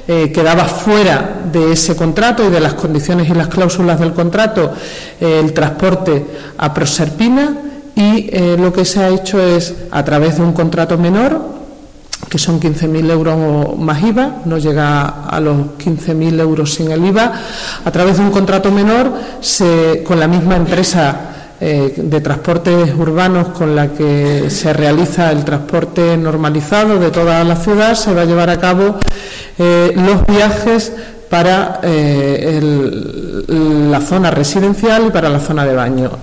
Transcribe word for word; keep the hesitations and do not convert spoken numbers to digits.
eh, quedaba fuera de ese contrato y de las condiciones y las cláusulas del contrato eh, el transporte a Proserpina, y eh, lo que se ha hecho es, a través de un contrato menor, que son quince mil euros más I V A, no llega a los quince mil euros sin el I V A, a través de un contrato menor, se, con la misma empresa eh, de transportes urbanos con la que se realiza el transporte normalizado de toda la ciudad, se va a llevar a cabo eh, los viajes para eh, el, la zona residencial y para la zona de baño.